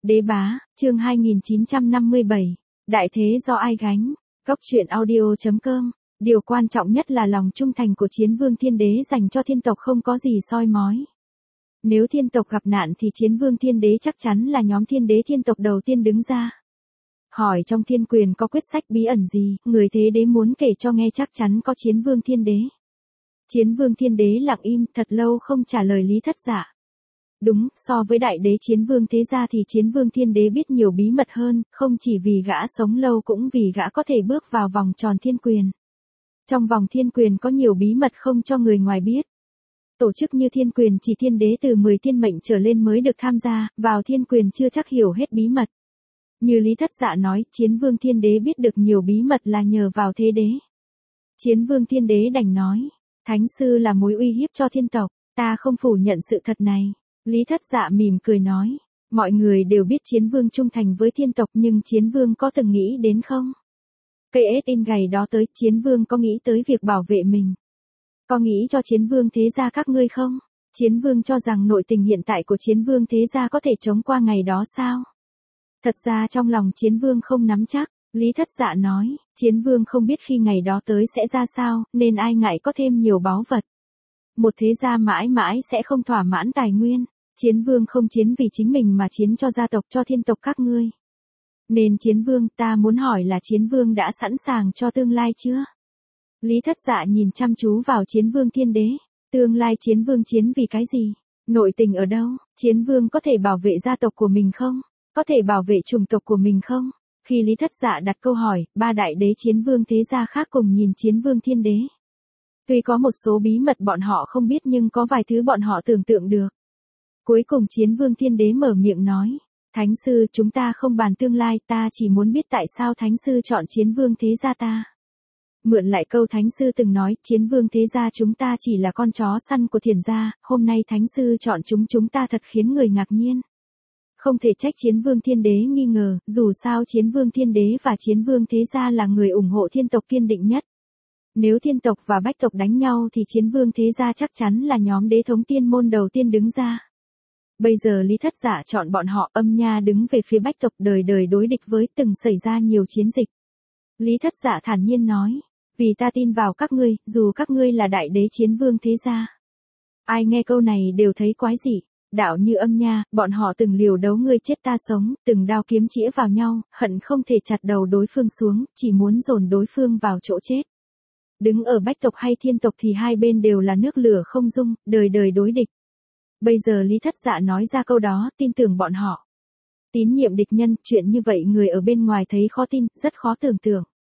Đế bá, chương 2957. Đại thế do ai gánh? Cốc truyện audio.com. Điều quan trọng nhất là lòng trung thành của Chiến Vương Thiên Đế dành cho thiên tộc không có gì soi mói. Nếu thiên tộc gặp nạn thì Chiến Vương Thiên Đế chắc chắn là nhóm thiên đế thiên tộc đầu tiên đứng ra. Hỏi trong thiên quyền có quyết sách bí ẩn gì, người thế đế muốn kể cho nghe chắc chắn có Chiến Vương Thiên Đế. Chiến Vương Thiên Đế lặng im thật lâu không trả lời Lý Thất Dạ. Đúng, so với đại đế Chiến Vương thế gia thì Chiến Vương Thiên Đế biết nhiều bí mật hơn, không chỉ vì gã sống lâu cũng vì gã có thể bước vào vòng tròn thiên quyền. Trong vòng thiên quyền có nhiều bí mật không cho người ngoài biết. Tổ chức như thiên quyền chỉ thiên đế từ 10 thiên mệnh trở lên mới được tham gia, vào thiên quyền chưa chắc hiểu hết bí mật. Như Lý Thất Dạ nói, Chiến Vương Thiên Đế biết được nhiều bí mật là nhờ vào thế đế. Chiến Vương Thiên Đế đành nói, Thánh Sư là mối uy hiếp cho thiên tộc, ta không phủ nhận sự thật này. Lý Thất Dạ mỉm cười nói, mọi người đều biết Chiến Vương trung thành với thiên tộc nhưng Chiến Vương có từng nghĩ đến không? Cây ết in gầy đó tới, Chiến Vương có nghĩ tới việc bảo vệ mình? Có nghĩ cho Chiến Vương thế gia các ngươi không? Chiến Vương cho rằng nội tình hiện tại của Chiến Vương thế gia có thể chống qua ngày đó sao? Thật ra trong lòng Chiến Vương không nắm chắc, Lý Thất Dạ nói, Chiến Vương không biết khi ngày đó tới sẽ ra sao, nên ai ngại có thêm nhiều báu vật. Một thế gia mãi mãi sẽ không thỏa mãn tài nguyên. Chiến Vương không chiến vì chính mình mà chiến cho gia tộc cho thiên tộc các ngươi. Nên Chiến Vương, ta muốn hỏi là Chiến Vương đã sẵn sàng cho tương lai chưa? Lý Thất Dạ nhìn chăm chú vào Chiến Vương Thiên Đế. Tương lai Chiến Vương chiến vì cái gì? Nội tình ở đâu? Chiến Vương có thể bảo vệ gia tộc của mình không? Có thể bảo vệ chủng tộc của mình không? Khi Lý Thất Dạ đặt câu hỏi, ba đại đế Chiến Vương thế gia khác cùng nhìn Chiến Vương Thiên Đế. Tuy có một số bí mật bọn họ không biết nhưng có vài thứ bọn họ tưởng tượng được. Cuối cùng Chiến Vương Thiên Đế mở miệng nói, Thánh Sư chúng ta không bàn tương lai, ta chỉ muốn biết tại sao Thánh Sư chọn Chiến Vương thế gia ta. Mượn lại câu Thánh Sư từng nói, Chiến Vương thế gia chúng ta chỉ là con chó săn của Thiền gia, hôm nay Thánh Sư chọn chúng ta thật khiến người ngạc nhiên. Không thể trách Chiến Vương Thiên Đế nghi ngờ, dù sao Chiến Vương Thiên Đế và Chiến Vương thế gia là người ủng hộ thiên tộc kiên định nhất. Nếu thiên tộc và bách tộc đánh nhau thì Chiến Vương thế gia chắc chắn là nhóm đế thống tiên môn đầu tiên đứng ra. Bây giờ Lý Thất Dạ chọn bọn họ, Âm Nha đứng về phía bách tộc, đời đời đối địch với, từng xảy ra nhiều chiến dịch. Lý Thất Dạ thản nhiên nói, vì ta tin vào các ngươi, dù các ngươi là đại đế Chiến Vương thế gia. Ai nghe câu này đều thấy quái dị. Đạo như Âm Nha, bọn họ từng liều đấu ngươi chết ta sống, từng đao kiếm chĩa vào nhau, hận không thể chặt đầu đối phương xuống, chỉ muốn dồn đối phương vào chỗ chết. Đứng ở bách tộc hay thiên tộc thì hai bên đều là nước lửa không dung, đời đời đối địch. Bây giờ Lý Thất Dạ nói ra câu đó, tin tưởng bọn họ. Tín nhiệm địch nhân, chuyện như vậy người ở bên ngoài thấy khó tin, rất khó tưởng tượng.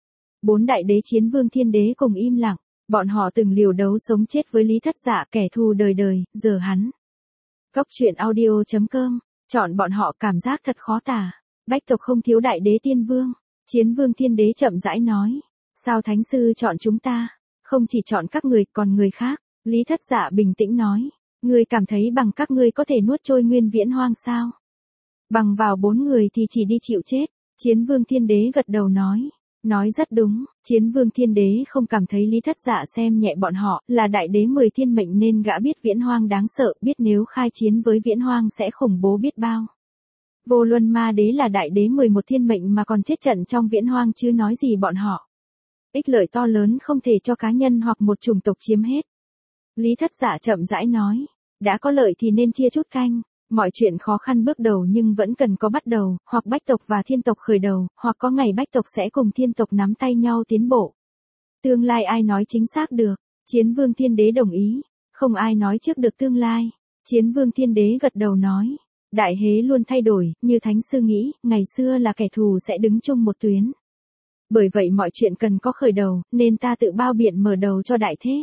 Bốn đại đế Chiến Vương Thiên Đế cùng im lặng, bọn họ từng liều đấu sống chết với Lý Thất Dạ, kẻ thù đời đời, giờ hắn. Cốc truyện audio.com, chọn bọn họ cảm giác thật khó tả. Bách tộc không thiếu đại đế tiên vương. Chiến Vương Thiên Đế chậm rãi nói, sao Thánh Sư chọn chúng ta? Không chỉ chọn các người, còn người khác. Lý Thất Dạ bình tĩnh nói, ngươi cảm thấy bằng các ngươi có thể nuốt trôi nguyên viễn hoang sao? Bằng vào 4 người thì chỉ đi chịu chết. Chiến Vương Thiên Đế gật đầu nói rất đúng. Chiến Vương Thiên Đế không cảm thấy Lý Thất Dạ xem nhẹ bọn họ, là đại đế 10 thiên mệnh nên gã biết viễn hoang đáng sợ, biết nếu khai chiến với viễn hoang sẽ khủng bố biết bao. Vô Luân Ma Đế là đại đế 11 thiên mệnh mà còn chết trận trong viễn hoang chứ nói gì bọn họ. Ích lợi to lớn không thể cho cá nhân hoặc một chủng tộc chiếm hết. Lý Thất Dạ chậm rãi nói, đã có lợi thì nên chia chút canh. Mọi chuyện khó khăn bước đầu nhưng vẫn cần có bắt đầu, hoặc bách tộc và thiên tộc khởi đầu, hoặc có ngày bách tộc sẽ cùng thiên tộc nắm tay nhau tiến bộ. Tương lai ai nói chính xác được? Chiến Vương Thiên Đế đồng ý. Không ai nói trước được tương lai. Chiến Vương Thiên Đế gật đầu nói, đại hế luôn thay đổi, như Thánh Sư nghĩ, ngày xưa là kẻ thù sẽ đứng chung một tuyến. Bởi vậy mọi chuyện cần có khởi đầu, nên ta tự bao biện mở đầu cho đại thế.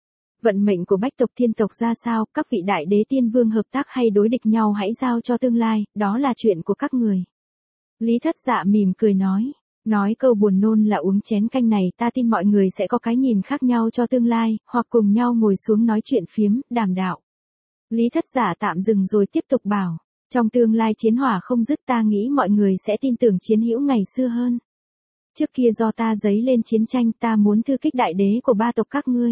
Vận mệnh của bách tộc thiên tộc ra sao, các vị đại đế tiên vương hợp tác hay đối địch nhau hãy giao cho tương lai, đó là chuyện của các người. Lý Thất Dạ mỉm cười nói câu buồn nôn là uống chén canh này, ta tin mọi người sẽ có cái nhìn khác nhau cho tương lai, hoặc cùng nhau ngồi xuống nói chuyện phiếm, đàm đạo. Lý Thất Dạ tạm dừng rồi tiếp tục bảo, trong tương lai chiến hỏa không dứt, ta nghĩ mọi người sẽ tin tưởng chiến hữu ngày xưa hơn. Trước kia do ta dấy lên chiến tranh, ta muốn thư kích đại đế của ba tộc các ngươi.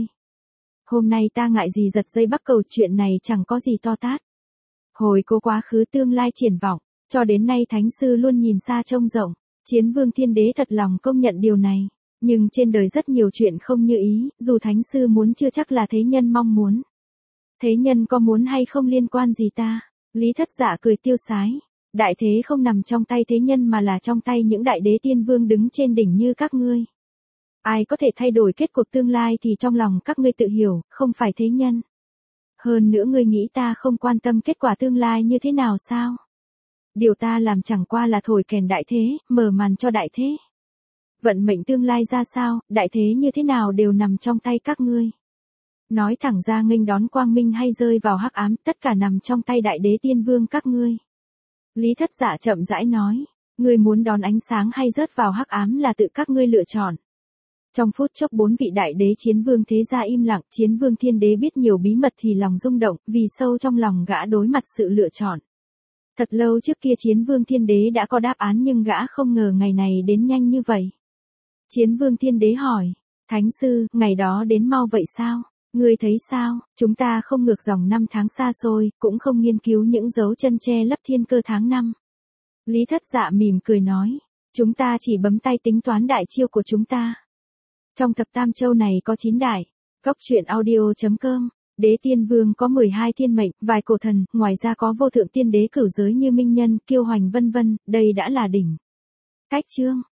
Hôm nay ta ngại gì giật dây bắt cầu, chuyện này chẳng có gì to tát. Hồi cố quá khứ tương lai triển vọng, Cho đến nay thánh sư luôn nhìn xa trông rộng, Chiến Vương Thiên Đế thật lòng công nhận điều này. Nhưng trên đời rất nhiều chuyện không như ý, dù thánh sư muốn chưa chắc là thế nhân mong muốn. Thế nhân có muốn hay không liên quan gì ta? Lý Thất Dạ cười tiêu sái. Đại thế không nằm trong tay thế nhân mà là trong tay những đại đế tiên vương đứng trên đỉnh như các ngươi. Ai có thể thay đổi kết cuộc tương lai thì trong lòng các ngươi tự hiểu, không phải thế nhân. Hơn nữa ngươi nghĩ ta không quan tâm kết quả tương lai như thế nào sao? Điều ta làm chẳng qua là thổi kèn đại thế, mở màn cho đại thế. Vận mệnh tương lai ra sao, đại thế như thế nào đều nằm trong tay các ngươi. Nói thẳng ra nghênh đón quang minh hay rơi vào hắc ám, tất cả nằm trong tay đại đế tiên vương các ngươi. Lý Thất Dạ chậm rãi nói, ngươi muốn đón ánh sáng hay rớt vào hắc ám là tự các ngươi lựa chọn. Trong phút chốc 4 vị đại đế chiến vương thế gia im lặng, Chiến Vương Thiên Đế biết nhiều bí mật thì lòng rung động, vì sâu trong lòng gã đối mặt sự lựa chọn. Thật lâu trước kia Chiến Vương Thiên Đế đã có đáp án nhưng gã không ngờ ngày này đến nhanh như vậy. Chiến Vương Thiên Đế hỏi, Thánh sư, ngày đó đến mau vậy sao? Ngươi thấy sao, chúng ta không ngược dòng năm tháng xa xôi, cũng không nghiên cứu những dấu chân che lấp thiên cơ tháng năm. Lý Thất Dạ mỉm cười nói, chúng ta chỉ bấm tay tính toán đại chiêu của chúng ta. Trong thập tam châu này có 9 đại, Cốc truyện audio.com, đế tiên vương có 12 thiên mệnh, vài cổ thần, ngoài ra có vô thượng tiên đế cửu giới như Minh Nhân, Kiêu Hoành vân vân, đây đã là đỉnh. Cách chương